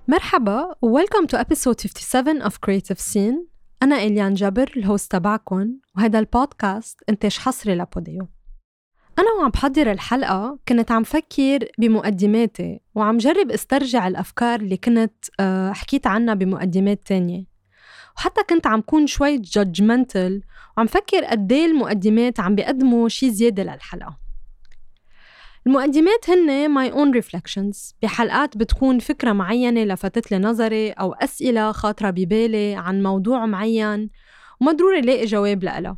مرحبا و welcome to episode 57 of Creative Scene. أنا إليان جابر الهوست تبعكن، وهذا البودكاست إنتاج حصري لبوديو. أنا وعم بحضر الحلقة كنت عم فكر بمقدماتي وعم جرب استرجع الأفكار اللي كنت حكيت عنها بمقدمات تانية، وحتى كنت عم كون شوي judgmental وعم فكر قديه المقدمات عم بيقدموا شي زيادة للحلقة. المقدمات هن my own reflections، بحلقات بتكون فكرة معينة لفتت لي نظري أو أسئلة خاطرة ببالي عن موضوع معين وما ضروري لاقي جواب لها.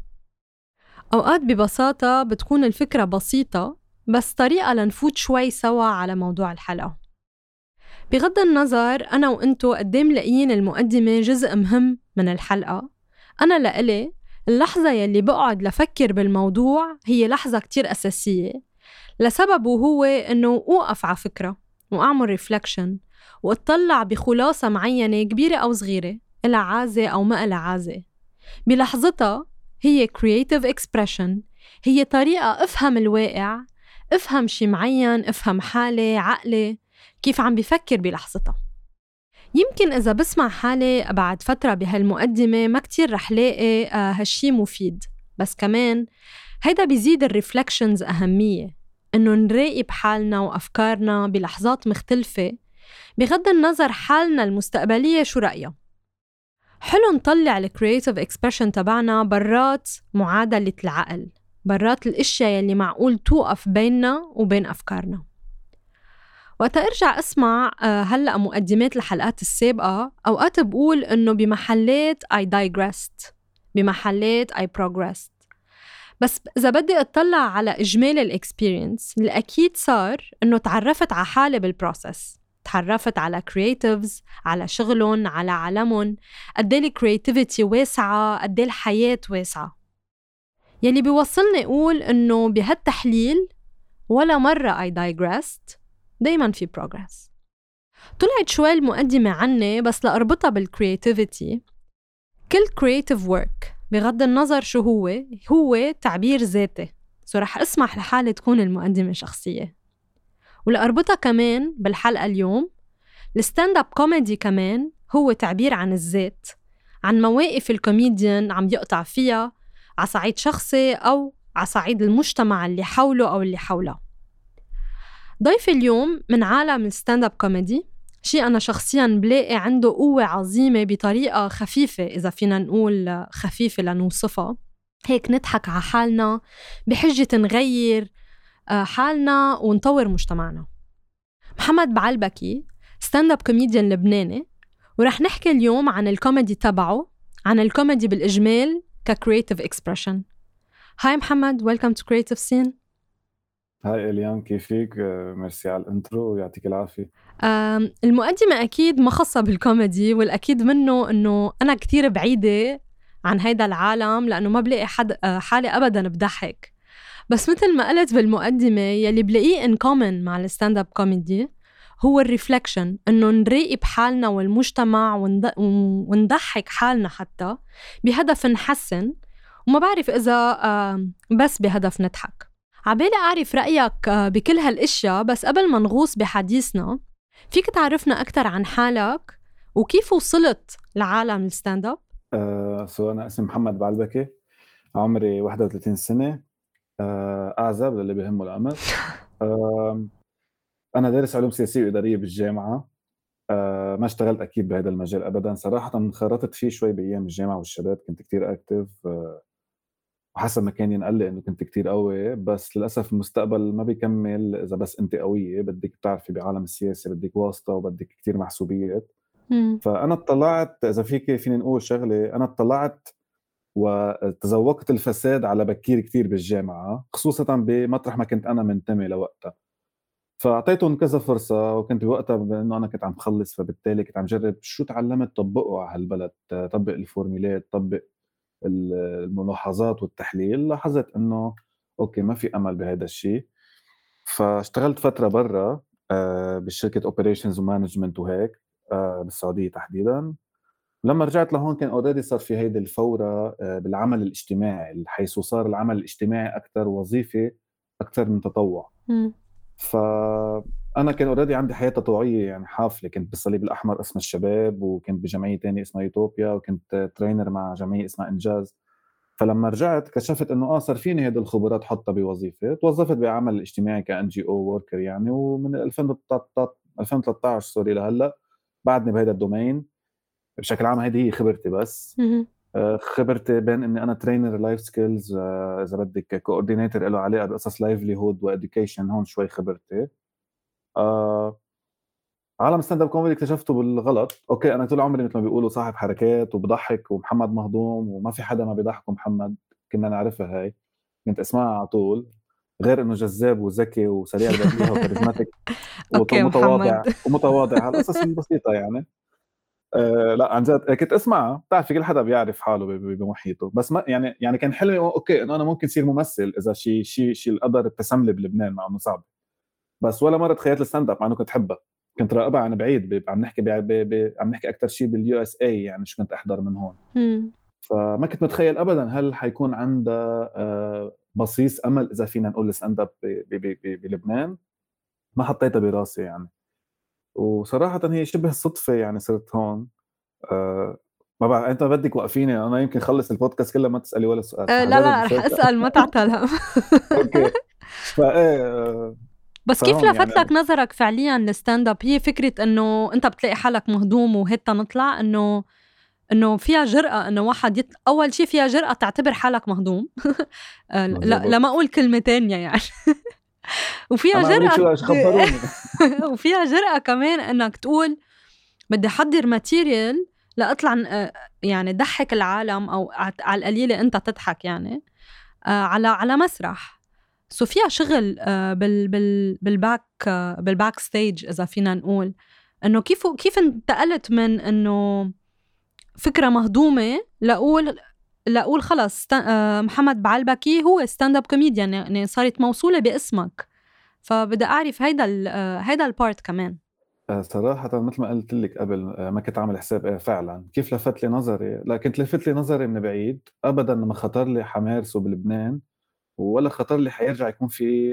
أوقات ببساطة بتكون الفكرة بسيطة بس طريقة لنفوت شوي سوا على موضوع الحلقة. بغض النظر أنا وإنتو قدام لاقيين المقدمة جزء مهم من الحلقة، أنا لإلي اللحظة يلي بقعد لفكر بالموضوع هي لحظة كتير أساسية، لسببه هو إنه أوقف على فكرة وأعمل ريفلكشن وأطلع بخلاصة معينة كبيرة أو صغيرة إلها عازة أو ما إلها عازة. بلحظتها هي creative expression، هي طريقة أفهم الواقع، أفهم شي معين، أفهم حالي، عقلي كيف عم بفكر بلحظتها. يمكن إذا بسمع حالي بعد فترة بهالمقدمة ما كتير رح لاقي هالشي مفيد، بس كمان هيدا بيزيد الريفلكشنز أهمية، إنه نراقب حالنا وأفكارنا بلحظات مختلفة بغض النظر حالنا المستقبلية شو رأيها. حلو نطلع الكرياتيف اكسبريشن تبعنا برات معادلة العقل، برات الاشياء يلي معقول توقف بيننا وبين أفكارنا. وقت أرجع أسمع هلأ مقدمات الحلقات السابقة، أوقات بقول إنه بمحلات I digressed، بمحلات I progressed، بس إذا بدي أطلع على إجمال الإكسبيرينس الأكيد صار إنه تعرفت على حالي بالبروسس، تعرفت على كرياتيفز، على شغلهم، على عالمهم، قدي الكرياتيفيتي واسعة، قدي الحياة واسعة، يلي بيوصلني أقول إنه بهالتحليل ولا مرة I digressed، دايماً في progress. طلعت شوي المقدمة عني بس لأربطها بالكرياتيفيتي. كل creative work بغض النظر شو هو تعبير ذاتي، رح اسمح لحالي تكون المقدمة شخصية. ولأربطها كمان بالحلقة اليوم، الستاند اب كوميدي كمان هو تعبير عن الذات، عن مواقف الكوميديان عم يقطع فيها على صعيد شخصي أو على صعيد المجتمع اللي حوله أو اللي حوله. ضيف اليوم من عالم الستاند اب كوميدي، شيء أنا شخصياً بلاقي عنده قوة عظيمة بطريقة خفيفة، إذا فينا نقول خفيفة لنوصفها، هيك نضحك على حالنا بحجة نغير حالنا ونطور مجتمعنا. محمد بعلبكي ستاند اب كوميديان لبناني، ورح نحكي اليوم عن الكوميدي تبعه، عن الكوميدي بالإجمال ككرياتيف اكسبريشن. هاي محمد، welcome to Creative Scene. هاي إليان، كيفك؟ ميرسي على الانترو ويعطيك العافية. المقدمة أكيد ما خاصة بالكوميدي، والأكيد منه أنه أنا كتير بعيدة عن هيدا العالم لأنه ما بلاقي حالي أبداً بضحك. بس مثل ما قلت بالمقدمة، يلي بلاقيه in common مع الستاند اب كوميدي هو الريفلكشن، أنه نراقب حالنا والمجتمع ونضحك حالنا حتى بهدف نحسن، وما بعرف إذا بس بهدف نضحك. عبالي أعرف رأيك بكل هالأشياء، بس قبل ما نغوص بحديثنا فيك تعرفنا أكتر عن حالك وكيف وصلت لعالم الستاند اب؟ أنا اسمي محمد بعلبكي، عمري 31 سنة، أعزب للي بيهمه الأمر. أنا دارس علوم سياسية وإدارية بالجامعة. ما اشتغلت أكيد بهذا المجال أبداً صراحة، انخرطت فيه شوي بأيام الجامعة والشباب، كنت كتير أكتف، وحسب ما كان ينقل لي إنه كنت كتير قوي، بس للأسف المستقبل ما بيكمل إذا بس أنت قوية، بدك تعرفي بعالم السياسة بدك واسطة وبدك كتير محسوبيات. فأنا اطلعت، إذا فيني نقول شغلة، أنا اطلعت وتذوقت الفساد على بكير كتير بالجامعة، خصوصاً بمطرح ما كنت أنا منتمي لوقتها. فأعطيتهم كذا فرصة، وكنت بوقتها بأنه أنا كنت عم خلص، فبالتالي كنت عم جرب شو تعلمت طبقه على هالبلد، طبق الفورميلات، طبق الملاحظات والتحليل. لاحظت إنه أوكي ما في أمل بهذا الشيء، فاشتغلت فترة برا بالشركة اوبريشنز ومانجمنت وهيك، بالسعودية تحديداً. لما رجعت لهون كان اوريدي صار في هيدي الفورة بالعمل الاجتماعي، حيث صار العمل الاجتماعي أكثر وظيفة أكثر من تطوع. انا كان اوريدي عندي حياه تطوعيه يعني حافله، كنت بالصليب الاحمر اسمها الشباب، وكنت بجمعيه تانية اسمها يوتوبيا، وكنت ترينر مع جمعيه اسمها انجاز. فلما رجعت كشفت انه صار فيني هذه الخبرات حطها بوظيفه، توظفت بعمل اجتماعي كان جي او وركر يعني. ومن 2013 سوري لهلا بعدني بهذا الدومين بشكل عام. هذه هي خبرتي بس. خبرتي بين اني انا ترينر لايف سكيلز، اذا بدك كوردينيتور له علاقه بقصص لايفليهود واديوكيشن، هون شوي خبرتي. آه عالم ستاند اب كوميدي اكتشفته بالغلط. اوكي انا طول عمري مثل ما بيقولوا صاحب حركات وبضحك، ومحمد مهضوم وما في حدا ما بيضحكه محمد، كنا نعرفها هاي، كنت اسمعها على طول. غير انه جذاب وذكي وسريع البديهه وكاريزماتيك اوكي ومتواضع محمد. ومتواضع، هالقصص البسيطه يعني. لا عن جد كنت اسمعها. بتعرفي كل حدا بيعرف حاله بمحيطه. بس ما يعني كان حلمي اوكي انه انا ممكن اصير ممثل اذا شيء القدر ابتسم لي بلبنان، مع انه صعب. بس ولا مره تخيلت الستاند اب، مع انه كنت احبها. كنت راقبها عن بعيد، عم نحكي عم نحكي اكثر شيء باليو اس اي يعني، شو كنت احضر من هون. مم. فما كنت متخيل ابدا هل حيكون عندها بصيص امل اذا فينا نقول الستاند اب بلبنان. ما حطيتها براسي يعني. وصراحه هي شبه صدفه يعني صرت هون. ما بعرف انت بدك وقفيني، انا يمكن خلص البودكاست كله ما تسالي ولا سؤال، لا لا فهجرب رح شوي. اسال ما تعتلهم. اوكي. فايه بس كيف فهون يعني لفت لك نظرك فعليا الستاند اب؟ هي فكره انه انت بتلاقي حالك مهضوم وهيك نطلع انه فيها جرأة انه واحد اول شيء فيها جرأة تعتبر حالك مهضوم. لا بالضبط. لما اقول كلمة تانية يعني. وفيها انا عملت جرأة. شو خبروني. وفيها جرأة كمان انك تقول بدي احضر ماتيريال لاطلع يعني ضحك العالم او على القليلة انت تضحك يعني على مسرح. سو فيها شغل بالباك ستيج اذا فينا نقول انه كيف انتقلت من انه فكرة مهضومة لأقول خلص محمد بعلبكي هو ستاند اب كوميديان، يعني صارت موصولة باسمك. فبدي أعرف هيدا البارت كمان. صراحة مثل ما قلت لك قبل، ما كنت عامل حساب فعلا كيف لفت لي نظري. لا كنت لفت لي نظري من بعيد، ابدا ما خطر لي حمارسه بلبنان، ولا خطر لي حيرجع يكون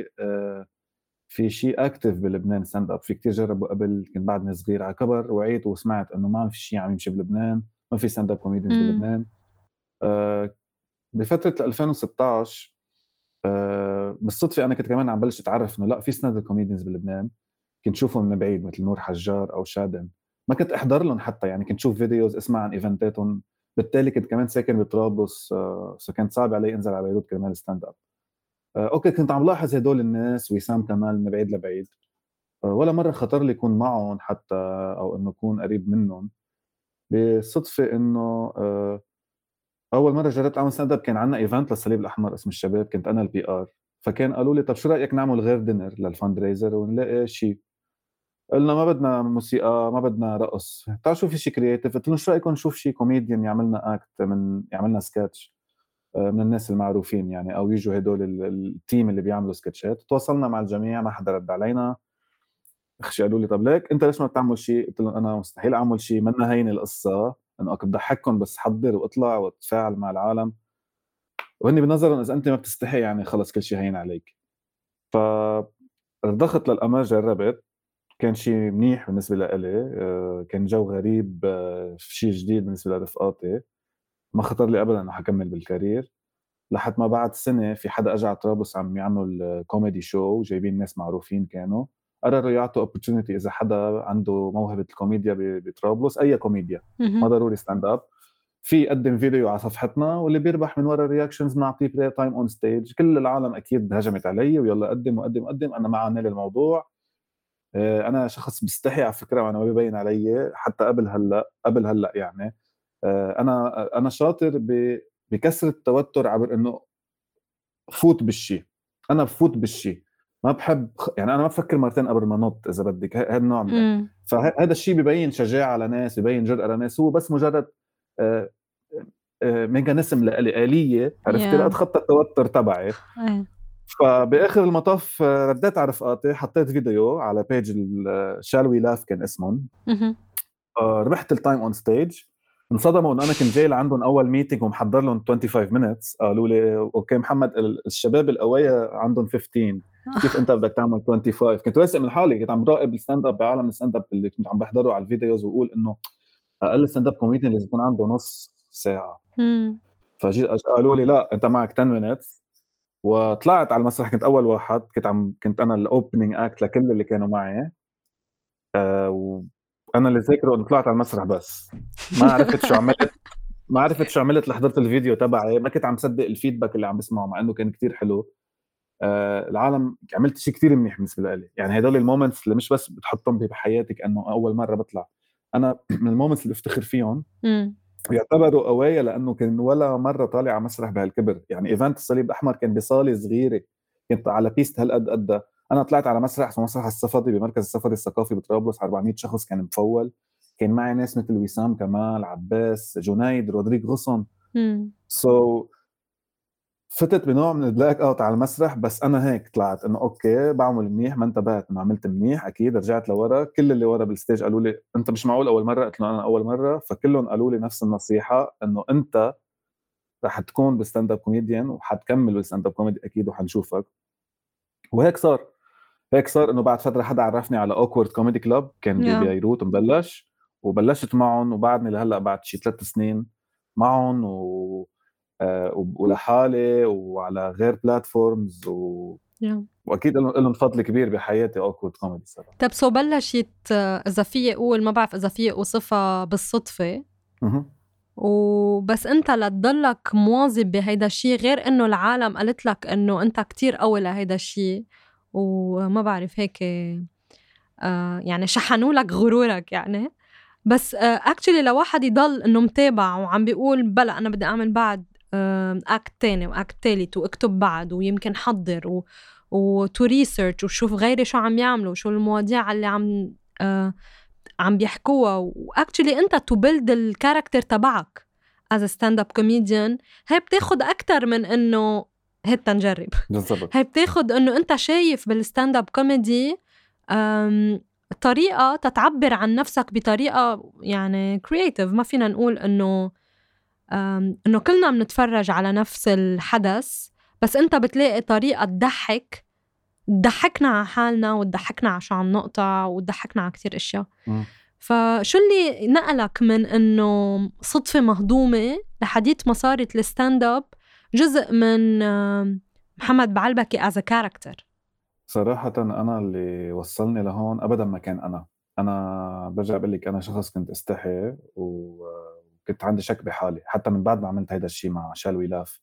في شيء اكتف بلبنان ستاند اب. في كتير جربوا قبل، كنت بعدني صغير على كبر وعيت وسمعت انه ما في شيء عم يمشي بلبنان، ما في ستاند اب كوميديانز امم بلبنان. آه، بفترة 2016 بالصدفة أنا كنت كمان عم بلش أتعرف إنه لا في ستاند اب كوميديانز بلبنان. كنت شوفهم من بعيد مثل نور حجار أو شادن، ما كنت أحضر لهم حتى يعني، كنت شوف فيديوز اسمع عن إيفنتاتهم. بالتالي كنت كمان ساكن بطرابلس، كانت صعب علي أنزل على بيروت كرمال ستاند اب. أوكي كنت عم لاحظ هدول الناس وسام كمال من بعيد لبعيد. ولا مرة خطر لي يكون معهم حتى، أو إنه أكون قريب منهم. بالصدفة إنه اول مره جربت اعمل ستاند اب كان عندنا ايفنت للصليب الاحمر اسم الشباب، كنت انا البي ار. فكان قالوا لي طب شو رايك نعمل غير دينر للفند ريزر ونلاقي شيء. قلنا ما بدنا موسيقى ما بدنا رقص، تعال شوف في شيء كرييتيف. قلت لهم شو رايكم نشوف شيء كوميديان يعملنا اكت، يعملنا سكتش من الناس المعروفين يعني، او يجوا هدول التيم اللي بيعملوا سكتشات. تواصلنا مع الجميع ما حدا رد علينا. اخشي قالوا لي طب ليك انت ليش ما بتعمل شيء؟ قلت لهم انا مستحيل اعمل شيء، منا هين القصه انه كنت بضحككم بس حضر واطلع واتفاعل مع العالم. وهني بنظرهم اذا انت ما بتستحي يعني خلص كل شيء هين عليك. فرضخت للامر، جربت. كان شيء منيح بالنسبه لإلي، كان جو غريب، شيء جديد بالنسبه لرفقاتي. ما خطر لي ابدا انه حكمل بالكارير. لحد ما بعد سنه في حدا اجى على طرابلس عم يعملوا كوميدي شو، جايبين ناس معروفين كانوا. قرروا يعطوا opportunity اذا حدا عنده موهبه الكوميديا بطرابلس، اي كوميديا ما ضروري ستاند اب، في يقدم فيديو على صفحتنا واللي بيربح من ورا الرياكشنز نعطيه بلاي تايم اون ستيج. كل العالم اكيد هجمت علي ويلا قدم وقدم وقدم، انا ما عاني الموضوع. انا شخص بستحي على فكره وانا ما بيبين علي حتى قبل هلا يعني. انا شاطر بكسر التوتر عبر انه فوت بالشيء. انا بفوت بالشيء، ما بحب يعني انا ما بفكر مرتين قبل ما نط اذا بدك، هذا النوع من. فهذا الشيء ببين شجاعه لناس، ببين جرأه لناس. هو بس مجرد آه، ميكانيزم لآلية، عرفتي، يا لأتخطى التوتر تبعي. فبآخر المطاف رديت على رفقاتي، حطيت فيديو على بيج شال وي لاف كان اسمهم. ربحت التايم اون ستيج. انصدموا انه انا كنت جاي لعندهم اول ميتنج ومحضر لهم 25 minutes. قالوا لي اوكي محمد الشباب القوية عندهم 15. كيف انت بدك تعمل 25. كنت واثق من حالي، كنت عم براقب الستاند اب بعالم الستاند اب اللي كنت عم بحضره على الفيديوز، واقول انه اقل ستاند اب كوميديان لازم يكون عنده نص ساعه. فجيت قالوا لي لا انت معك 10 minutes، وطلعت على المسرح. كنت اول واحد، كنت انا الاوبننج اكت لكل اللي كانوا معي. وانا اللي ذاكره انه طلعت على المسرح بس ما عرفت شو عملت. لحضرت الفيديو تبعي ما كنت عم صدق الفيدباك اللي عم بسمعه، مع انه كان كتير حلو. العالم عملت شيء كتير منيح بالنسبه لي. يعني هدول المومنتس اللي مش بس بتحطهم بحياتك انه اول مره بطلع، انا من المومنتس اللي افتخر فيهم. ويعتبروا قوايا لانه كان ولا مره طالع على مسرح بهالكبر. يعني ايفنت الصليب الاحمر كان بصاله صغيره، كنت على بيست هالقد قد. انا طلعت على مسرح اسمه مسرح الصفدي بمركز السفري الثقافي بطرابلس، 400 شخص كان مفول. كان معي ناس مثل وسام كمال، عباس، جنيد، رودريك غصن. فتت بنوع من البلاك اوت على المسرح. بس انا هيك طلعت انه اوكي بعمل منيح، ما انتبهت انه عملت منيح. اكيد رجعت لورا، كل اللي ورا بالستيج قالوا لي انت مش معقول اول مره. قلت له انا اول مره. فكلهم قالوا لي نفس النصيحه، انه انت رح تكون بستاند اب كوميديان وحتكمل بالستاند اب كوميدي اكيد وحنشوفك. وهيك صار. انه بعد فتره حدا عرفني على اوكورد كوميدي كلاب، كان ببيروت مبلش، وبلشت معهم. وبعدني لهلا بعد شي 3 سنين معهم ولحالي وعلى غير بلاتفورمز واكيد لهم فضل كبير بحياتي اوكورد كوميدي صراحه. طب سو بلشت اذا في اقول، ما بعرف اذا في اوصفها بالصدفه، وبس انت لتضلك مواظب بهيدا الشيء، غير انه العالم قالت لك انه انت كتير قوي لهيدا الشيء، وما بعرف هيك يعني شحنوا لك غرورك يعني. بس اكشلي لو واحد يضل انه متابع وعم بيقول بلا انا بدي اعمل بعد اكت تاني واكت تالت واكتب بعد ويمكن حضر وتو ريسيرش وشوف غيري شو عم يعملوا وشو المواضيع اللي عم بيحكوها، واكشلي انت تو بيلد الكاركتر تبعك از ستاند اب كوميديان. هي بتاخد اكتر من انه هات تنجرب. بالضبط. هي بتاخد انه انت شايف بالستاند اب كوميدي طريقة تتعبر عن نفسك بطريقة يعني كرياتيف. ما فينا نقول إنه كلنا بنتفرج على نفس الحدث، بس أنت بتلاقي طريقة تضحكنا على حالنا وتضحكنا على شو عم نقطع وتضحكنا على كتير أشياء. فشو اللي نقلك من إنه صدفة مهضومة لحديث مسارة الستاند اب جزء من محمد بعلبكي as a character؟ صراحة أنا اللي وصلني لهون أبداً ما كان أنا برجع بقول لك أنا شخص كنت استحي وكنت عندي شك بحالي حتى من بعد ما عملت هيدا الشيء مع شالوي لاف.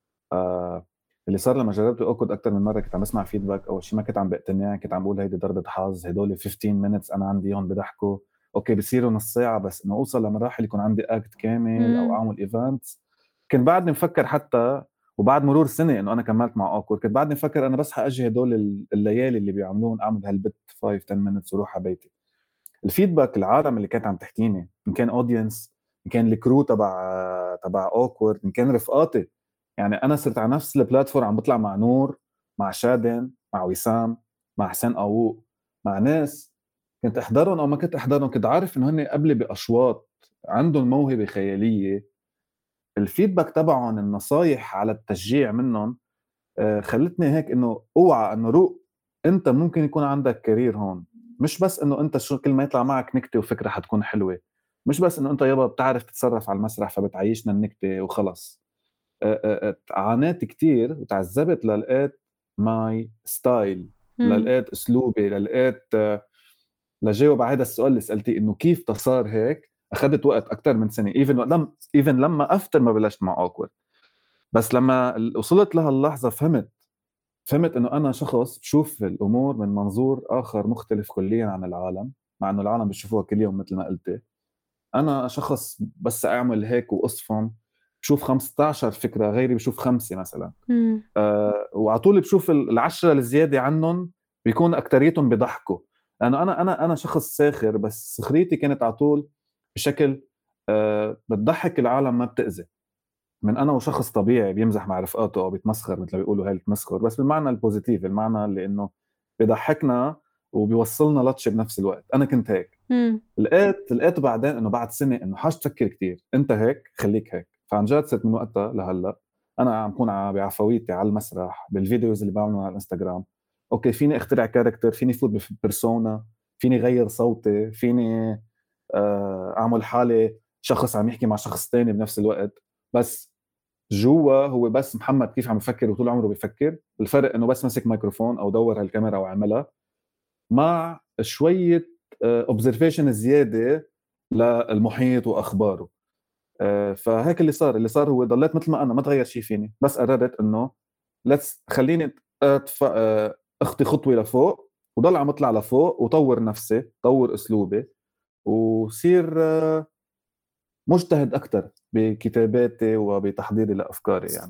اللي صار لما جربت أوكد أكتر من مرة كنت عم بسمع فيدباك. أول شيء ما كنت عم بقتنع، كنت عم بقول هيدي ضربة حظ، هدول 15 minutes أنا عندي هون بضحكوا أوكي بيصيروا نص ساعة، بس إنه أوصل لمراحل يكون عندي أكت كامل أو أعمل إيفنتس. كنت بعدني مفكر حتى وبعد مرور سنة إنه أنا كملت مع أوكورد كنت بعدني مفكر أنا بس حأجي هدول الليالي اللي بيعملون أعمل هالبت 5-10 minutes وروح على بيتي. الفيدباك العالم اللي كانت عم تحكيني، إن كان أودينس، إن كان الكرو تبع أوكورد، إن كان رفقاتي. يعني أنا صرت على نفس البلاتفورم عم بطلع مع نور، مع شادن، مع وسام، مع حسين قاووق، مع ناس كنت أحضرهم أو ما كنت أحضرهم كنت عارف إنه هن قبلي بأشواط عندهم موهبة خيالية. الفيدباك تبعهم، النصايح على التشجيع منهم خلتني هيك انه اوعى انه روق انت ممكن يكون عندك كارير هون. مش بس انه انت شو كل ما يطلع معك نكته وفكره حتكون حلوه، مش بس انه انت يابا بتعرف تتصرف على المسرح فبتعيشنا النكته وخلص. عانيت كتير وتعذبت للقيت ماي ستايل، للقيت اسلوبي، للقيت لجاوب على هذا السؤال اللي سألتي انه كيف تصار هيك. اخذت وقت اكتر من سنه ايفن لما افتر ما بلشت مع اوكورد. بس لما وصلت لهاللحظه فهمت انه انا شخص بشوف الامور من منظور اخر مختلف كليا عن العالم، مع انه العالم بيشوفوها كل يوم مثل ما قلتي. انا شخص بس اعمل هيك واصفن بشوف 15 فكره، غيري بشوف 5 مثلا. وعلى طول بشوف العشرة الزياده عنهم بيكون اكتريتهم بيضحكوا، لانه انا شخص ساخر، بس سخريتي كانت على طول بشكل بتضحك العالم ما بتأذي. من انا وشخص طبيعي بيمزح مع رفقاته او بيتمسخر مثل ما بيقولوا هاي التمسخر، بس بالمعنى البوزيتيف، المعنى اللي انه بيضحكنا وبيوصلنا لطشه بنفس الوقت. انا كنت هيك. لقيت بعدين انه بعد سنه انه حاج تفكر كتير، انت هيك خليك هيك. فعن جد صرت من وقتها لهلا انا عم كون بعفويتي على المسرح بالفيديوز اللي بعملهم على الانستغرام اوكي فيني اخترع كاركتر، فيني فوت ببرسونا، فيني غير صوتي، فيني اعمل حالي شخص عم يحكي مع شخص تاني بنفس الوقت. بس جوا هو بس محمد كيف عم يفكر وطول عمره بيفكر. الفرق انه بس مسك ميكروفون او دور هالكاميرا وعملها مع شوية observation زيادة للمحيط واخباره. فهيك اللي صار هو ضليت مثل ما انا، ما تغير شيء فيني، بس قررت انه خليني اخطي خطوه لفوق وضل عم اطلع لفوق وطور نفسي، طور اسلوبي، وصير مجتهد اكثر بكتاباتي وبتحضيري لافكاري يعني.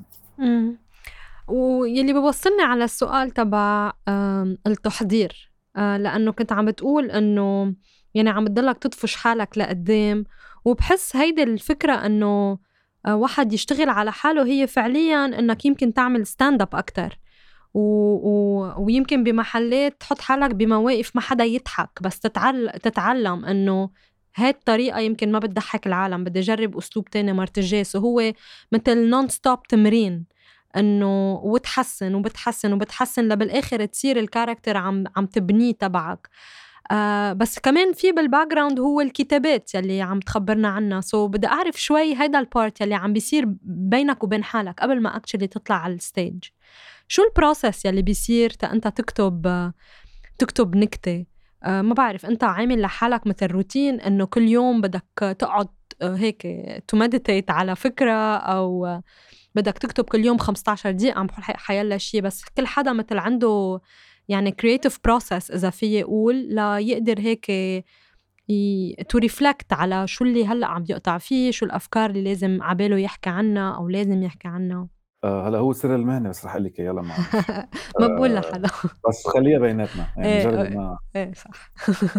ويلي بوصلني على السؤال تبع التحضير، لأنه كنت عم بتقول إنه يعني عم تضلك تطفش حالك لقدام، وبحس هيدي الفكرة إنه واحد يشتغل على حاله هي فعليا إنك يمكن تعمل ستاند اب أكتر، ويمكن بمحلات تحط حالك بمواقف ما حدا يضحك، بس تتعلم إنه هاي الطريقة يمكن ما بتضحك العالم، بدي أجرب أسلوب تاني مرت الجاس. وهو مثل نون ستوب تمرين، انه وتحسن وبتحسن وبتحسن لبالاخر تصير الكاركتر عم تبنيه تبعك. بس كمان في بالباك جراوند هو الكتابات يلي عم تخبرنا عنها. بدي اعرف شوي هيدا البارت يلي عم بيصير بينك وبين حالك قبل ما اكشلي تطلع على الستيج. شو البروسس يلي بيصير انت تكتب نكتة؟ ما بعرف، انت عامل لحالك مثل روتين انه كل يوم بدك تقعد هيك تمديتيت على فكرة، او بدك تكتب كل يوم 15 دقيقة عم بقول حيلا شيء؟ بس كل حدا مثل عنده يعني creative process إذا فيه يقول، لا يقدر هيك to reflect على شو اللي هلأ عم يقطع فيه، شو الأفكار اللي لازم عباله يحكي عنها أو لازم يحكي عنها. هلا هو سر المهنة، بس رح أقول لك يلا معلش. ما بقول لحدا. بس خليها بيناتنا يعني، نجرب ما ايه صح.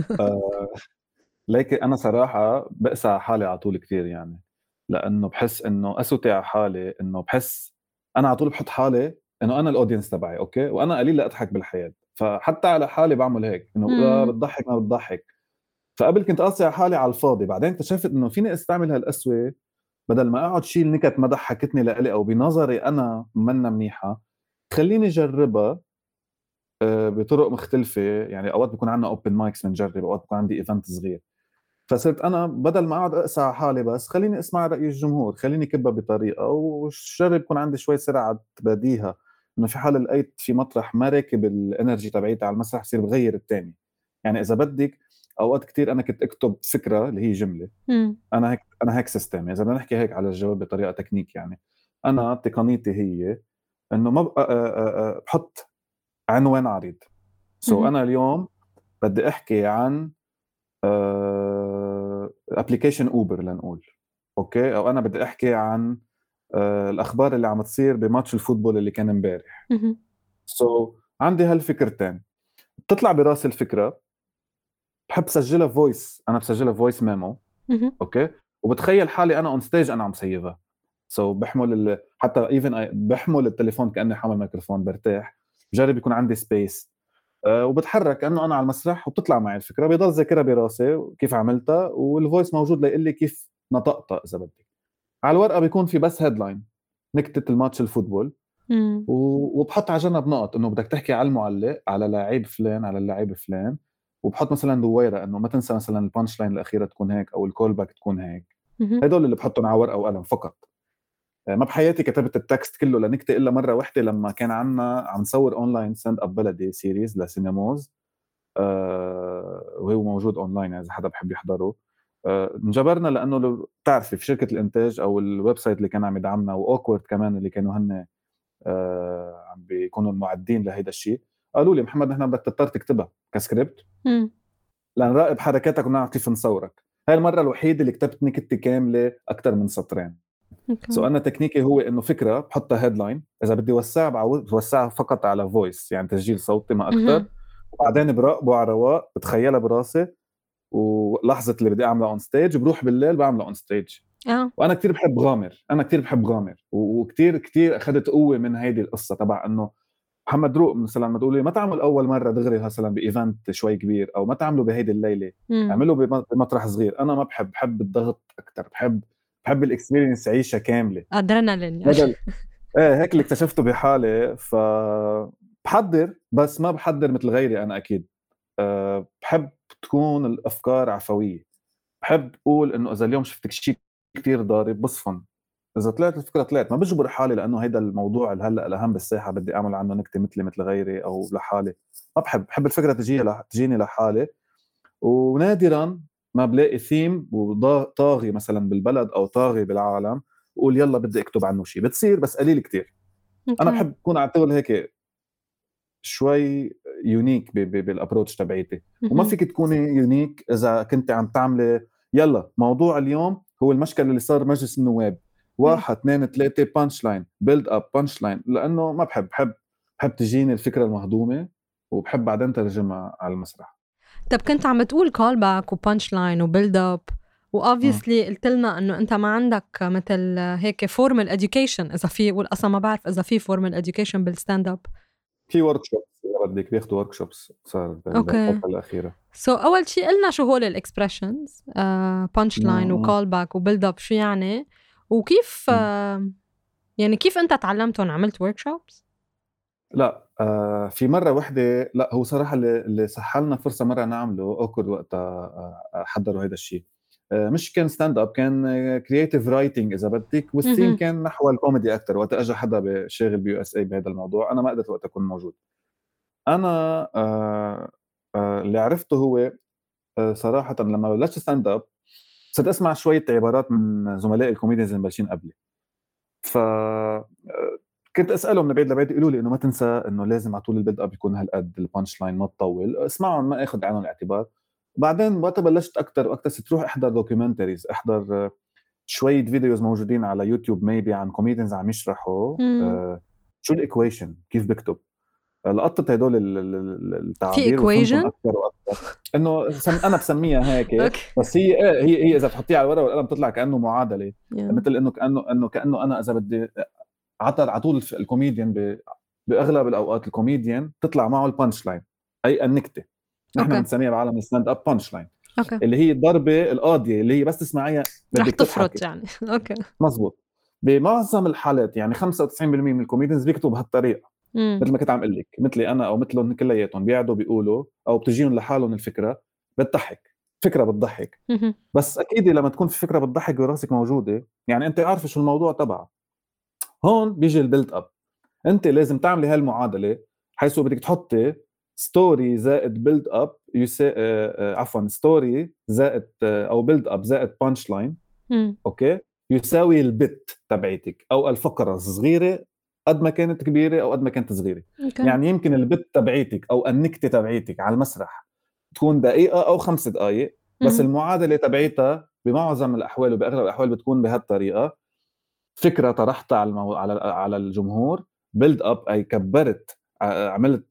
لكن أنا صراحة بقسى على حالي على طول كتير يعني، لأنه بحس إنه قسوتي على حالي، إنه بحس أنا على طول بحط حالي إنه أنا الأودينس تبعي، أوكي، وأنا قليل لا أضحك بالحياة، فحتى على حالي بعمل هيك إنه بتضحك ما بتضحك. فقبل كنت قاسي على حالي على الفاضي، بعدين اكتشفت إنه فيني استعمل هالقسوة بدل ما أقعد شيل نكت ما ضحكتني لإلي أو بنظري أنا منا منيحة، خليني جربها بطرق مختلفة. يعني أوقات بيكون عندنا open mics بنجرب، أوقات بيكون عندي إيفنت صغير، فصرت أنا بدل ما أقعد أقسى على حالي بس خليني أسمع رأي الجمهور، خليني كبها بطريقة وشرب يكون عندي شوي سرعة بديهة، إنه في حال لقيت في مطرح ما راكب الانرجي تبعيتي على المسرح بصير بغير التاني. يعني إذا بدك أوقات كتير أنا كنت أكتب فكرة اللي هي جملة. أنا هيك سيستم، إذا بدنا نحكي هيك على الجواب بطريقة تكنيك، يعني أنا تقنيتي هي إنه ما بحط عنوان عريض. أنا اليوم بدي أحكي عن ابلكيشن اوبر لنقول، اوكي، او انا بدي احكي عن الاخبار اللي عم تصير بماتش الفوتبول اللي كان امبارح. عندي هالفكرتين بتطلع براسي الفكره، بحب سجلها فويس، انا بسجلها فويس ميمو، اوكي، وبتخيل حالي انا اون ستيج انا عم سيفها. بحمل حتى ايفن بحمل التليفون كاني حامل ميكروفون، برتاح، بجرب يكون عندي سبيس، وبتحرك كأنه أنا على المسرح وبتطلع معي الفكرة، بيضل ذاكرها براسي كيف عملتها، والفويس موجود ليقول لي كيف نطقتها. إذا بدك على الورقة بيكون في بس هيدلاين نكتة الماتش الفوتبول، وبحط على جنب نقط إنه بدك تحكي على المعلق، على لاعب فلان، على اللاعب فلان، وبحط مثلا دويرة إنه ما تنسى مثلا البانش لاين الأخيرة تكون هيك أو الكول باك تكون هيك. هدول اللي بحطهم على ورقة وقلم فقط. ما بحياتي كتبت التكست كله لنكتة إلا مرة واحدة لما كان عم نصور أونلاين ستاند أب بلدي سيريز لسينموز، وهو موجود أونلاين يعني إذا حدا بحب يحضره. انجبرنا لأنه بتعرفي في شركة الإنتاج أو الويب سايت اللي كان عم يدعمنا وأوكورد كمان اللي كانوا هن عم بيكونوا المعدين لهيدا الشيء، قالوا لي محمد نحن بدك تضطر تكتبها كسكريبت لنراقب حركاتك ونعرف كيف نصورك. هاي المرة الوحيدة اللي كتبت نكتة كاملة أكتر من سطرين. أنا تكنيكي هو إنه فكرة بحطها هيدلاين، إذا بدي وسعها بوسعها فقط على فويس يعني تسجيل صوتي ما أكتر، وبعدين براقبه على رواق بتخيلها براسي، ولحظة اللي بدي أعملها أون ستيج بروح بالليل بعملها أون ستيج. وأنا كتير بحب غامر، وكتير كتير أخذت قوة من هيدي القصة تبع إنه محمد روق مثلا ما تقولي ما تعمل أول مرة دغري مثلا بإيفنت شوي كبير، أو ما تعمله بهيدي الليلة، اعمله بمطرح صغير. أنا ما بحب الضغط أكتر، بحب الإكسبيرينس عيشها كاملة، أدرينالين يعني. هيك اللي اكتشفته بحالي. بحضر بس ما بحضر مثل غيري أنا أكيد. بحب تكون الأفكار عفوية، بحب أقول إنه إذا اليوم شفتك شيء كتير ضارب بصفن، إذا طلعت الفكرة طلعت، ما بجبر حالي لأنه هيدا الموضوع اللي هلأ الأهم بالساحة بدي أعمل عنه نكتة مثلي مثل غيري أو لحالي. ما بحب الفكرة تجيني لحالي. ونادرا ما بلاقي ثيم وطاغي مثلا بالبلد أو طاغي بالعالم وقول يلا بدي أكتب عنه شيء. بتصير بس قليل كتير. أنا بحب أكون أعتبر هيك شوي يونيك بالابروتش تبعيتي. وما فيك تكوني يونيك اذا كنت عم تعملي يلا موضوع اليوم هو المشكل اللي صار مجلس النواب 1 2 3 بانش لاين بيلد اب بانش لاين، لانه ما بحب تجيني الفكره المهضومه وبحب بعدين ترجمها على المسرح. طب كنت عم تقول كول باك وبانش لاين وبيلد اب، وobviously قلت لنا انه انت ما عندك مثل هيك فورمال education، اذا في، قول اصلا ما بعرف اذا في فورمال education بالستاند اب. في ورك شوبس بدك بياخذوا ورك شوبس صار بالفتره الاخيره. اول شيء قلنا شو هول الاكسبريشنز، بانش لاين وكول باك وبيلد اب شو يعني، وكيف يعني كيف انت تعلمتهم؟ عملت ورك شوبس؟ لا في مرة واحدة، لا هو صراحة اللي سحلنا فرصة مرة نعمله أوكد وقتها حضروا هيدا الشيء. مش كان ستاند اب، كان كرياتيف رايتنج إذا بدك، والثيم كان نحو الكوميدي أكتر. وقت أجا حدا بشاغل بيو اس اي بهذا الموضوع أنا ما قدرت وقت أكون موجود. أنا اللي عرفته هو صراحة لما بلشت ستاند اب صرت أسمع شوية عبارات من زملاء الكوميديانز اللي مبلشين قبلي. ف كنت اسالهم من بعيد لبعيد يقولوا لي انه ما تنسى انه لازم على طول البيلد اب يكون هالقد، البانش لاين ما تطول، اسمعهم ما اخذ عنهم الاعتبار. بعدين وقت بلشت اكثر واكثر صرت روح احضر دوكيومنتريز، احضر شويه فيديوز موجودين على يوتيوب ميبي عن كوميديانز عم يشرحوا شو الايكويشن، كيف بكتب. لقطت هدول التعابير وفهمتهم اكثر واكثر. انه انا بسميها هيك بس هي اذا بتحطيها على الورقه والقلم بتطلع كانه معادله. مثل انه كانه انا اذا بدي على طول الكوميديان باغلب الاوقات الكوميديان تطلع معه البانش لاين، اي النكته. نحن بنسميها بعالم الستاند اب بانش لاين، اللي هي الضربه القاضيه اللي هي بس تسمعيها بدك تفرط يعني. اوكي مزبوط. بمعظم الحالات يعني 95% من الكوميديانز بيكتبوا بهالطريقه. مثل ما كنت عم اقول لك، مثلي انا او مثلهم كلياتهم بيقعدوا بيقولوا او بتجيهم لحالهم الفكره بتضحك، فكره بتضحك. بس اكيد لما تكون في فكره بتضحك براسك موجوده، يعني انت عارف شو الموضوع تبعها، هون بيجي البيلد اب. انت لازم تعملي هالمعادله حيث بدك تحطي ستوري زائد بيلد اب عفوا ستوري زائد او بيلد اب زائد بانش لاين اوكي يساوي البت تبعيتك او الفقره الصغيره قد ما كانت كبيره او قد ما كانت صغيره. يعني يمكن البت تبعيتك او النكته تبعيتك على المسرح تكون دقيقه او 5 دقائق، بس المعادله تبعيتها بمعظم الاحوال وباغلب الاحوال بتكون بهالطريقه. فكره طرحتها على الجمهور، بيلد اب اي كبرت، عملت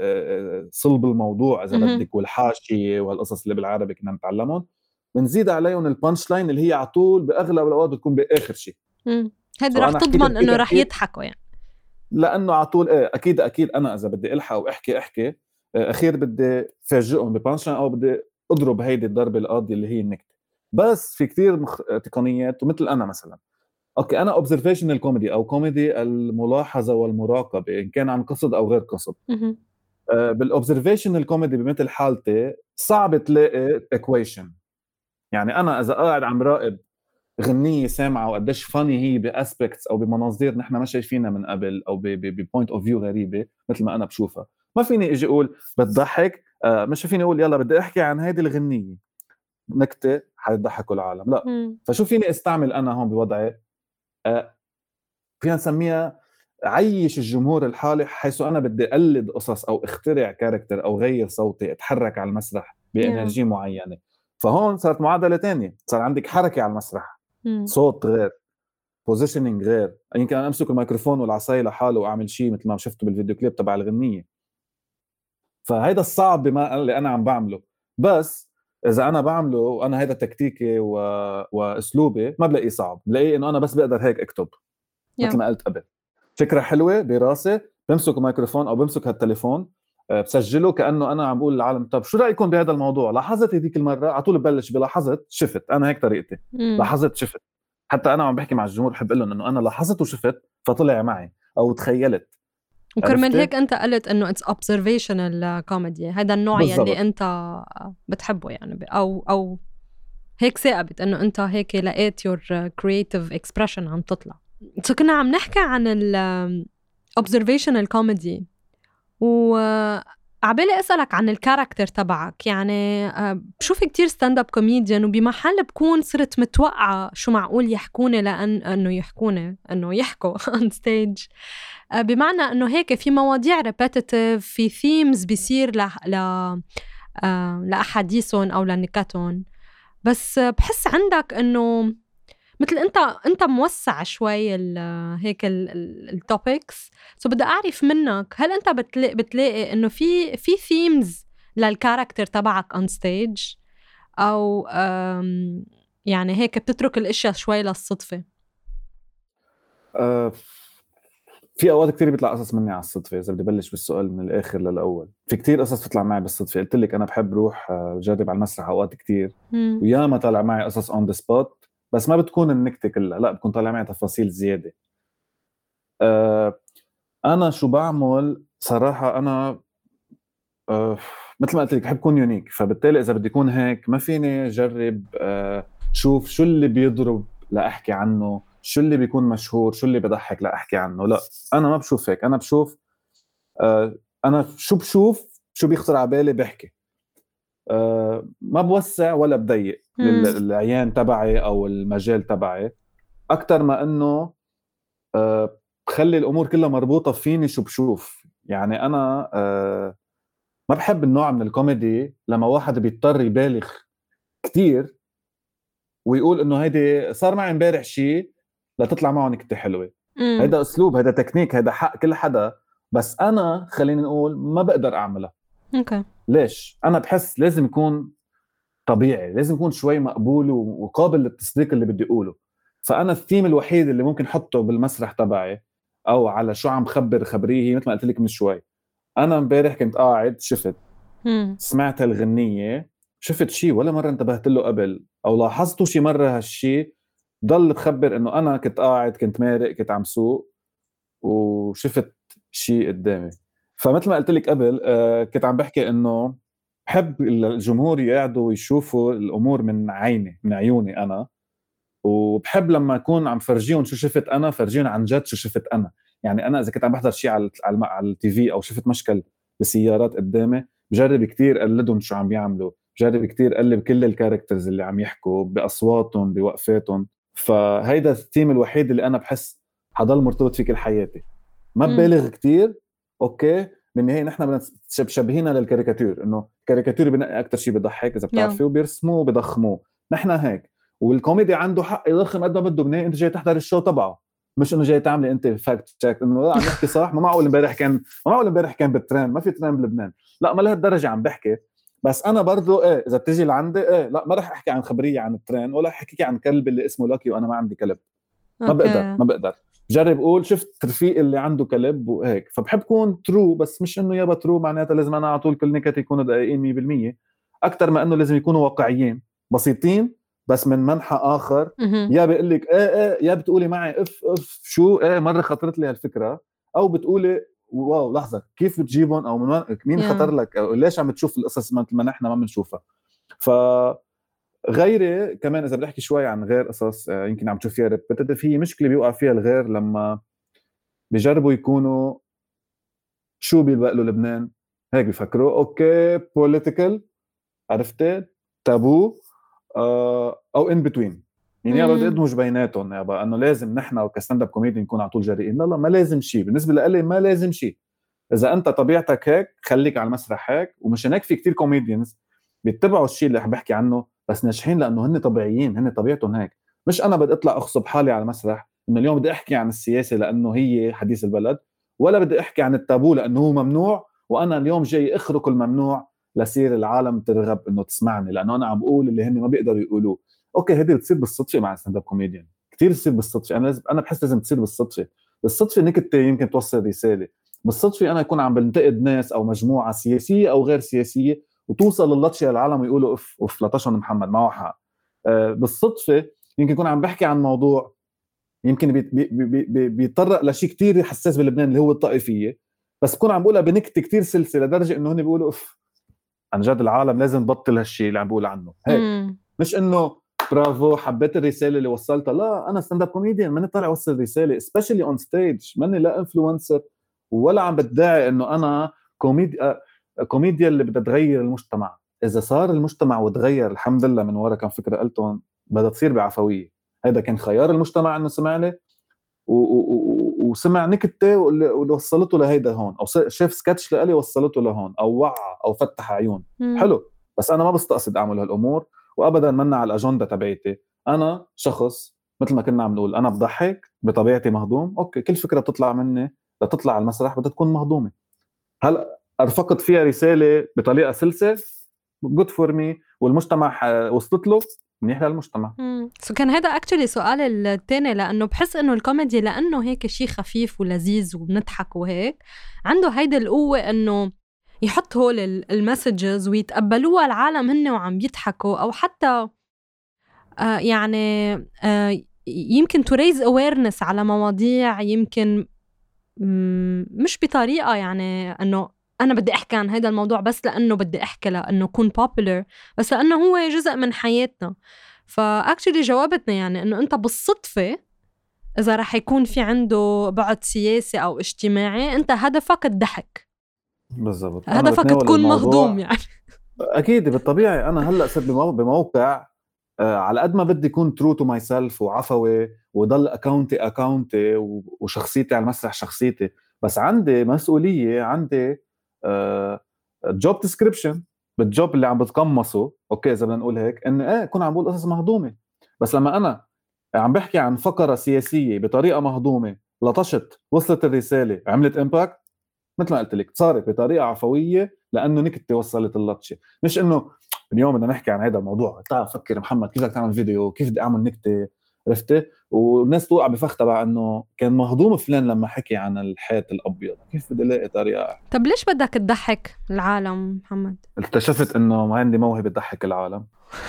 صلب الموضوع اذا بدك والحاشيه والقصص اللي بالعربي كنا نتعلمهم، بنزيد عليهم البانش لاين اللي هي على طول باغلب الاوقات بتكون باخر شيء. هذا رح تضمن انه رح يضحكوا يعني، لانه على طول اكيد انا اذا بدي الحق واحكي اخير بدي فاجئهم ببانش لاين او بدي اضرب هيدي الضربه القاضيه اللي هي النكته. بس في كتير تقنيات، ومثل انا مثلا اوكي انا اوبزرفيشنال كوميدي او كوميدي الملاحظه والمراقبه ان كان عن قصد او غير قصد. بالاوبزرفيشنال كوميدي بمثل حالتي صعب تلاقي ايكويشن. يعني انا اذا قاعد عم راقب غنيه سامعه وقديش فاني هي باسبكتس او بمناظير نحن ما شايفينها من قبل او ببوينت اوف فيو غريبه مثل ما انا بشوفها، ما فيني اجي اقول بتضحك. مش فيني اقول يلا بدي احكي عن هذه الغنيه نكته حيضحكوا العالم، لا. فشو فيني استعمل انا هون بوضعي؟ فينا نسميها عيش الجمهور الحالي، حيث أنا بدي أقلد قصص أو اخترع كاركتر أو غير صوتي أتحرك على المسرح بإنرجي معينة. فهون صارت معادلة تانية، صار عندك حركة على المسرح، صوت غير، بوزيشنينج غير. يمكن أنا أمسك الميكروفون والعصاية لحاله وأعمل شيء مثل ما شفته بالفيديو كليب تبع الغنية. فهيدا الصعب بما اللي أنا عم بعمله. بس إذا أنا بعمله وأنا هيدا تكتيكي وأسلوبي ما بلاقيه صعب، بلاقيه إنه أنا بس بقدر هيك أكتب مثل ما قلت قبل. فكرة حلوة براسي، بمسك ميكروفون أو بمسك هالتليفون بسجله كأنه أنا عم بقول للعالم طب شو رأيكم بهذا الموضوع؟ لاحظت هذيك المرة على طول ببلش بلاحظت شفت. أنا هيك طريقتي، لاحظت شفت. حتى أنا عم بحكي مع الجمهور بحب أقول لهم إنه أنا لاحظت وشفت فطلع معي أو تخيلت. وكرمال هيك أنت قلت إنه it's observational comedy، هذا النوع بالضبط. يلي أنت بتحبه يعني، أو هيك ثابت إنه أنت هيك لقيت your creative expression عم تطلع. كنا عم نحكي عن observational comedy، وعبالي أسألك عن الكاركتر تبعك. يعني بشوف كتير ستاند اب كوميديان وبمحل بكون صرت متوقعة شو معقول يحكوني إنه يحكوا on stage، بمعنى إنه هيك في مواضيع repetitive، في themes بيصير لأحاديثهم أو لنكتهم، بس بحس عندك إنه مثل انت موسع شوي هيك التوبكس. سو بدي اعرف منك، هل انت بتلاقي انه في ثيمز للكاركتر تبعك اون ستيج، او يعني هيك بتترك الاشياء شوي للصدفه؟ في اوقات كتير بيطلع قصص مني على الصدفه. اذا بدي بلش بالسؤال من الاخر للاول، في كتير قصص بتطلع معي بالصدفه. قلت لك انا بحب روح جرب على المسرح اوقات كتير، وياما طالع معي قصص اون ذا سبوت، بس ما بتكون النكته كلها، لا بكون طالع معي تفاصيل زياده. انا شو بعمل صراحه، انا مثل ما قلت لك بحب كون يونيك، فبالتالي اذا بدي يكون هيك ما فيني اجرب شوف شو اللي بيضرب لاحكي عنه، شو اللي بيكون مشهور، شو اللي بضحك لاحكي عنه. لا انا ما بشوف هيك، انا بشوف انا شو بشوف، شو بيخطر على بالي بحكي. ما بوسع ولا بضيق العيان تبعي او المجال تبعي، اكتر ما انه بخلي الامور كلها مربوطه فيني شو بشوف. يعني انا ما بحب النوع من الكوميدي لما واحد بيضطر يبالغ كتير ويقول انه هيدي صار معي امبارح شيء لتطلع معه نكته حلوه. هيدا اسلوب، هيدا تكنيك، هيدا حق كل حدا، بس انا خلينا نقول ما بقدر اعملها. اوكي. ليش؟ انا بحس لازم يكون طبيعي، لازم يكون شوي مقبول وقابل للتصديق اللي بدي اقوله. فانا الثيم الوحيد اللي ممكن احطه بالمسرح تبعي او على شو عم خبريه، مثل ما قلت لك من شوي، انا امبارح كنت قاعد شفت سمعت هالغنية، شفت شيء ولا مرة انتبهت له قبل أو لاحظته شي مرة هالشيء، ضل بخبر إنه أنا كنت قاعد، كنت مارق، كنت عم سوق وشفت شيء قدامي. فمثل ما قلت لك قبل كنت عم بحكي إنه بحب الجمهور يقعدوا ويشوفوا الأمور من عيني، من عيوني أنا، وبحب لما أكون عم فرجيهم شو شفت أنا، فرجيهم عن جد شو شفت أنا. يعني أنا إذا كنت عم بحضر شيء على التي في أو شفت مشكل بسيارات قدامي، بجرب كتير قلدهم شو عم بيعملوا، بجرب كتير قلب كل الكاركترز اللي عم يحكوا بأصواتهم بوقفاتهم. فهيدا التيم الوحيد اللي أنا بحس حضل مرتبط فيه كل حياتي. ما ببالغ كتير، أوكي، بالنهاية نحن شبهينا للكاريكاتير، إنه الكاريكاتير بنقي أكتر شيء بضحك إذا بتعرفي، وبيرسموه بضخموه. نحن هيك، والكوميدي عنده حق يضخم قد ما بده، بالنهاية أنت جاي تحضر الشو تبعه، مش انه جاي تعملي انت فاكت تشيك انه لا عم نحكي صح. ما معقول امبارح كان بالترند، ما في ترند بلبنان، لا ما لهالدرجه عم بحكي. بس انا برضو اذا بتجي لعندي لا ما راح احكي عن خبريه عن الترند، ولا احكي عن كلب اللي اسمه لاكي وانا ما عندي كلب. ما بقدر جرب اقول شفت رفيق اللي عنده كلب وهيك. فبحب كون ترو، بس مش انه يابا ترو معناتها لازم انا على طول كل نكت يكونوا دقيقين 100%. اكثر ما انه لازم يكونوا واقعيين بسيطين، بس من منحى اخر. يا بيقول لك يا بتقولي معي اف شو مره خطرت لي هالفكره، او بتقولي واو لحظه كيف بتجيبهم، او من مين خطر لك، او ليش عم تشوف القصص مثل ما نحن ما بنشوفها. ف غيري كمان اذا بدي احكي شوي عن غير قصص يمكن عم تشوف فيها ريبيتيتيف، هي مشكله بيوقع فيها الغير لما بيجربوا يكونوا شو بيلبق له لبنان، هيك بيفكروا اوكي بوليتيكال، عرفتي، تابو او ان بتوين. يعني يابا بدي ادمج بيناتهم، يابا انه لازم نحن كستاند اب كوميدي نكون على طول جريئين. لا ما لازم شيء، بالنسبه لي ما لازم شيء. اذا انت طبيعتك هيك خليك على المسرح هيك. ومش هيك في كتير كوميديانز بيتبعوا الشيء اللي عم بحكي عنه بس ناجحين لانه هن طبيعيين، هن طبيعتهم هيك. مش انا بدي اطلع اغصب حالي على المسرح انه اليوم بدي احكي عن السياسه لانه هي حديث البلد، ولا بدي احكي عن التابو لانه هو ممنوع، وانا اليوم جاي اخرق الممنوع لصير العالم ترغب انه تسمعني لانه انا عم بقول اللي هن ما بيقدروا يقولوه. اوكي هذه بتصير بالصدفه مع ستاند اب كوميديان، كثير بتصير بالصدفه. انا بحس لازم تصير بالصدفه. بالصدفه نكته يمكن توصل رساله، بالصدفه انا اكون عم بنتقد ناس او مجموعه سياسيه او غير سياسيه وتوصل اللطشه للعالم ويقولوا اف لطشهم محمد معه حق. بالصدفه يمكن يكون عم بحكي عن موضوع يمكن بيتطرق لشيء كتير حساس بلبنان اللي هو الطائفيه، بس بكون عم بقولها بنكتة كتير سلسة لدرجة انه هن بيقولوا اف عن جد العالم لازم تبطل هالشيء اللي عم بقول عنه هيك. مش انه برافو حبيت الرسالة اللي وصلتها، لا انا ستاند اب كوميديان ماني طالع اوصل رسالة especially on stage، ماني لا انفلونسر ولا عم بدعي انه انا كوميديا اللي بدها تغير المجتمع. اذا صار المجتمع وتغير الحمد لله من ورا كم فكرة قلتهم بدها تصير بعفوية. هذا كان خيار المجتمع انه سمعني وسمع نكتة واللي وصلته لهيدا هون، او شاف سكتش لإلي وصلته لهون، او وعى او فتح عيون. حلو، بس انا ما بستقصد اعمل هالامور وابدا منا على الاجنده تبعيتي. انا شخص مثل ما كنا عم نقول انا بضحك بطبيعتي مهضوم، اوكي كل فكره بتطلع مني لتطلع على المسرح بدها تكون مهضومه. هل ارفقت فيها رساله بطريقه سلسه جود فور مي والمجتمع وصلت له منيح للمجتمع. سو كان هذا اكشلي سؤال الثاني، لانه بحس انه الكوميدي لانه هيك شيء خفيف ولذيذ وبنضحك وهيك عنده هيدا القوه انه يحط هول المسجز ويتقبلوها العالم هن وعم بيضحكوا، او حتى يعني يمكن to raise awareness على مواضيع يمكن مش بطريقة يعني أنه أنا بدي أحكي عن هذا الموضوع بس لأنه بدي أحكي لأنه يكون popular، بس لأنه هو جزء من حياتنا. فأكتشلي جوابتنا يعني أنه أنت بالصدفة إذا رح يكون في عنده بعد سياسي أو اجتماعي أنت هدفك الضحك بالضبط، هدفك تكون مهضوم يعني. أكيد بالطبيعي. أنا هلأ صرت بموقع على قد ما بدي يكون true to myself وعفوي وضل أكاونتي وشخصيتي على المسرح شخصيتي، بس عندي مسؤولية، عندي job description بالجوب اللي عم بتقمصه. أوكي إذا بدنا نقول هيك إن كون عم بقول قصص مهضومة، بس لما أنا عم بحكي عن فقرة سياسية بطريقة مهضومة لطشت وصلت الرسالة عملت إمباكت، مثل ما قلت لك صارت بطريقة عفوية لأنه نكتة وصلت اللطشة. مش إنه اليوم بدنا نحكي عن هذا الموضوع تعال فكر محمد كيف بدك تعمل فيديو، كيف بدي أعمل نكتة، عرفتي؟ والناس توقع بفخ تبع إنه كان مهضوم فلان لما حكي عن الحيط الأبيض، كيف بدي ألاقي طريقة. طب ليش بدك تضحك العالم محمد؟ اكتشفت إنه ما عندي موهبة تضحك العالم.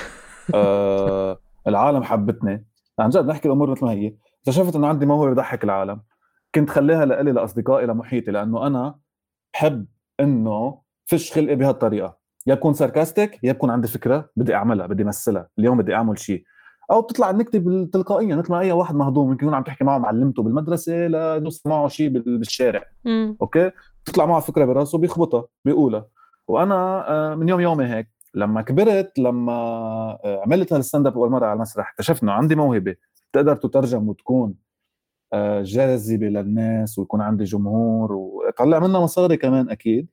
العالم حبتني عن جد، نحكي الأمور مثل ما هي. اكتشفت إنه عندي موهبة تضحك العالم، كنت خليها لإلي لأصدقائي لمحيطي، لأنه أنا بحب إنه فيش خلقي بهالطريقة، يا بكون ساركاستيك يا بكون عندي فكرة بدي أعملها بدي أمثلها اليوم بدي أعمل شيء، أو بتطلع النكتة بالتلقائية مثل ما أي واحد مهضوم ممكن يكون عم تحكي معه معلمته بالمدرسة لنص معه شيء بالشارع. أوكي تطلع معه فكرة براسه بيخبطها بيقولها. وأنا من يومي هيك لما كبرت لما عملت هالستاند اب أول مرة على المسرح اكتشفت إنه عندي موهبة تقدر تترجم وتكون جاذبة للناس ويكون عندي جمهور وطلع منها مصاري كمان أكيد.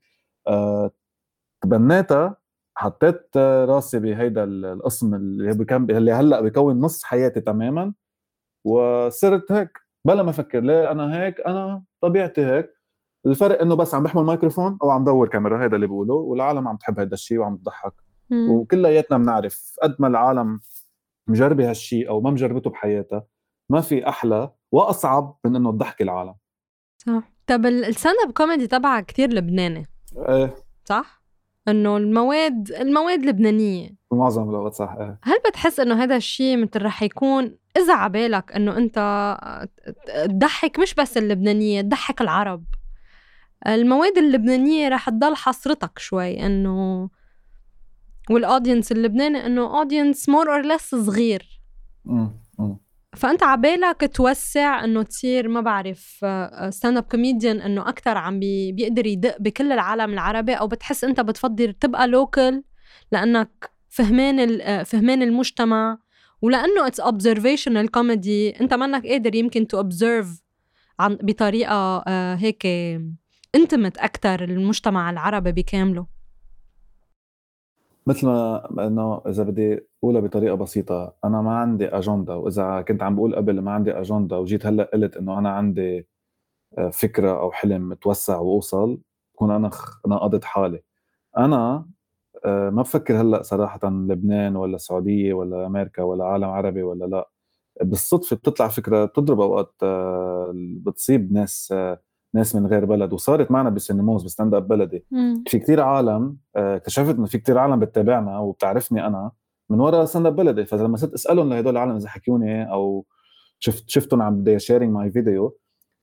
تبنيتها حطيت راسي بهيدا القسم اللي هلأ بيكون نص حياتي تماما، وصرت هيك بلا ما أفكر ليه أنا هيك، أنا طبيعتي هيك. الفرق إنه بس عم بحمل مايكروفون أو عم دور كاميرا، هيدا اللي بقوله، والعالم عم تحب هيدا الشيء وعم تضحك. وكلياتنا بنعرف قد ما العالم مجربة هالشيء أو ما مجربته بحياتها ما في أحلى وأصعب من إنه تضحك العالم. صح. طب الستاند اب كوميدي تبعها كتير لبناني. صح؟ إنه المواد لبنانية معظم الوقت. صح. هل بتحس إنه هذا الشيء مثل رح يكون إذا عبالك إنه أنت تضحك مش بس اللبنانية تضحك العرب، المواد اللبنانية رح تضل حصرتك شوي إنه والأودينس اللبناني إنه أودينس more or less صغير. فأنت عبالك توسع إنه تصير ما بعرف ستاند اب كوميديان إنه أكتر عم بيقدر يدق بكل العالم العربي، أو بتحس أنت بتفضل تبقى لوكل لأنك فهمان المجتمع ولأنه it's observational comedy أنت منك قادر يمكن to observe بطريقة هيك intimate أكتر المجتمع العربي بكامله؟ مثل ما انه اذا بدي اقولها بطريقه بسيطه انا ما عندي اجنده، واذا كنت عم بقول قبل ما عندي اجنده وجيت هلا قلت انه انا عندي فكره او حلم متوسع واوصل بكون انا قضيت حالي. انا ما بفكر هلا صراحه لبنان ولا السعوديه ولا امريكا ولا عالم عربي ولا لا، بالصدفه بتطلع فكره بتضرب اوقات بتصيب ناس من غير بلد، وصارت معنا بالسينموز بستاند اب بلدي. في كتير عالم اكتشفت انه في كتير عالم بتتابعنا وبتعرفني انا من وراء ستاند اب بلدي، فلما صرت اسالهم لهدول العالم اذا حكيوني او شفتهم عم بدي شيرينج ماي فيديو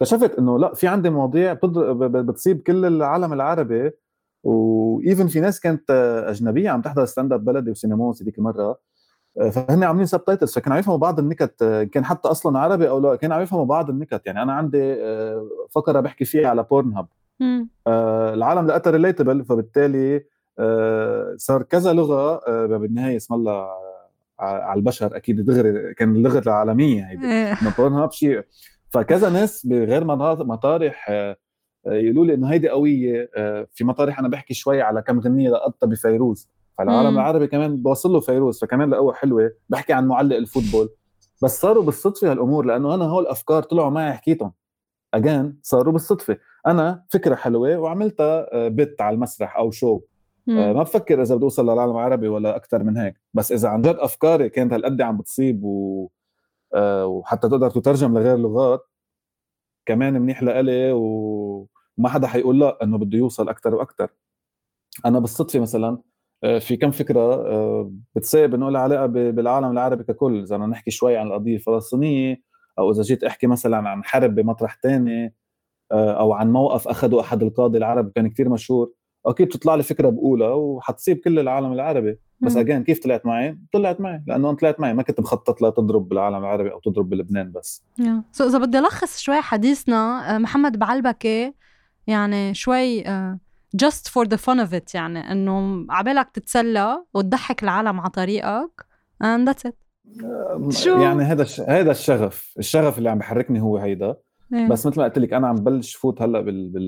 اكتشفت انه لا، في عندي مواضيع بتصيب كل العالم العربي. وايفن في ناس كانت اجنبيه عم تحضر ستاند اب بلدي وسينموس هذيك المره، فهن عاملين سبتايتلز، فكانوا يفهموا بعض النكت، كان حتى اصلا عربي او لا، كانوا يفهموا بعض النكت. يعني انا عندي فقره بحكي فيها على بورن هاب، العالم لقتها ريليتبل، فبالتالي صار كذا لغه بالنهايه اسم الله على البشر. اكيد دغري كان اللغه العالميه هيدي انه بورن هاب شيء. فكذا ناس بغير مطارح يقولوا لي انه هيدي قويه. في مطارح انا بحكي شوي على كم غنيه لقطه بفيروز، فالعالم العربي كمان بوصل له فيروز، فكمان لقوه حلوه. بحكي عن معلق الفوتبول، بس صاروا بالصدفه هالامور، لانه انا هول الافكار طلعوا معي حكيتهم اجان، صاروا بالصدفه. انا فكره حلوه وعملتها بت على المسرح او شو. ما بفكر اذا بدي اوصل للعالم العربي ولا اكثر من هيك، بس اذا عن جد افكاري كانت هالقد عم بتصيب وحتى تقدر تترجم لغير لغات، كمان منيح لإلي وما حدا حيقول لا انه بده يوصل اكثر واكثر. انا بالصدفه مثلا في كم فكره بتساعد انه لها علاقه بالعالم العربي ككل. اذا بدنا نحكي شوي عن القضيه الفلسطينيه، او اذا جيت احكي مثلا عن حرب بمطرح تاني، او عن موقف اخذه احد القاضي العرب كان كتير مشهور، اكيد بتطلع لي فكره بقولها وحتصيب كل العالم العربي. بس اجان كيف طلعت معي لانه انا طلعت معي، ما كنت مخطط لا تضرب بالعالم العربي او تضرب بلبنان بس. سو اذا بدي الخص شوي حديثنا، محمد بعلبكة يعني شوي just for the fun of it، يعني انه عبالك تتسلى وتضحك العالم على طريقك and that's it. شو يعني هذا الشغف اللي عم بحركني هو هيدا. بس مثل ما قلت لك انا عم بلش فوت هلا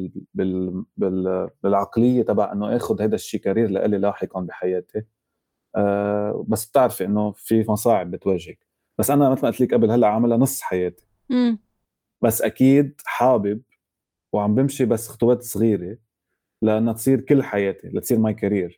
بالعقليه تبع انه اخذ هذا الشيء كارير لإلي لاحقا بحياتي. بس بتعرفي انه في مصاعب بتواجهك. بس انا مثل ما قلت لك قبل هلا عاملها نص حياتي. بس اكيد حابب وعم بمشي بس خطوات صغيره لانها تصير كل حياتي، لتصير ماي كارير.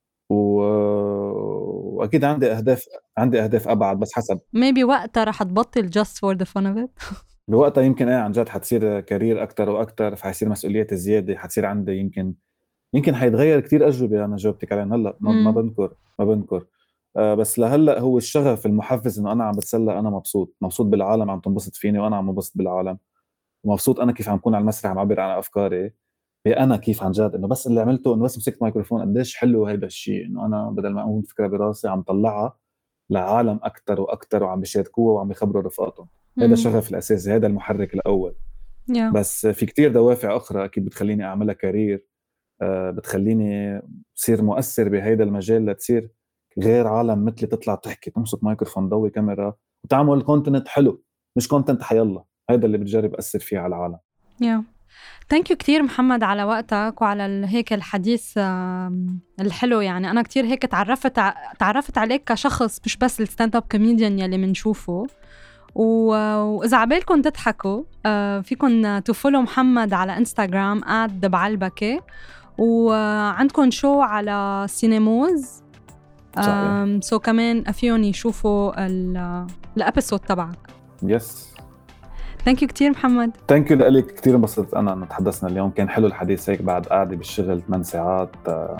واكيد عندي اهداف ابعد، بس حسب maybe وقتها رح تبطل just for the fun of it. بوقتها يمكن عن جد حتصير كارير اكتر واكتر، فحيصير مسؤوليات زياده، حتصير عندي يمكن حيتغير كتير اجوبه انا جاوبتك عليها هلا. ما بنكر بس لهلا هو الشغف المحفز انه انا عم بتسلى، انا مبسوط بالعالم عم تنبسط فيني وانا عم بنبسط بالعالم، ومبسوط انا كيف عم كون على المسرح عم اعبر عن افكاري. انا كيف عن جد انه بس اللي عملته انه بس مسكت مايكروفون، قديش حلو هيدا الشيء انه انا بدل ما اقوم فكره براسي عم طلعها لعالم اكتر واكتر وعم بيشاركوها وعم بيخبروا رفقاتهم. هذا الشغف الاساسي، هذا المحرك الاول. بس في كتير دوافع اخرى اكيد بتخليني اعملها كارير، بتخليني صير مؤثر بهيدا المجال، لتصير غير عالم مثلي تطلع تحكي تمسك مايكروفون ضوي كاميرا وتعمل كونتنت حلو، مش كونتنت حيالله. هيدا اللي بتجرب أثر فيه على العالم. ثانك يو كتير محمد على وقتك وعلى هيك الحديث الحلو. يعني أنا كتير هيك تعرفت عليك كشخص، مش بس الستاند اب كوميديان يلي منشوفه. وإذا عبالكم تضحكوا فيكن تفولو محمد على انستغرام @بعلبكة، وعندكم شو على سينموز سو كمان فيهم يشوفوا الابيسود تبعك. يس ثانك يو كتير محمد. ثانك يو لك كتير، انبسطت انا تحدثنا اليوم، كان حلو الحديث هيك بعد قاعده بالشغل 8 ساعات.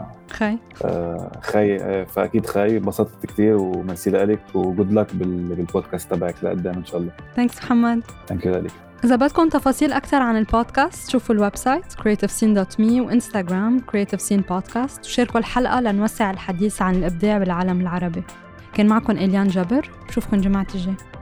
خي فاكيد انبسطت كتير، وميرسي لك وجود لك بالبودكاست تبعك لقدام ان شاء الله. ثانكس محمد. ثانك يو لك. إذا بدكم تفاصيل أكثر عن البودكاست شوفوا الويب سايت creativescene.me وإنستغرام creativescene podcast، وشاركوا الحلقة لنوسع الحديث عن الإبداع بالعالم العربي. كان معكم إليان جابر، بشوفكم جمعة الجاي.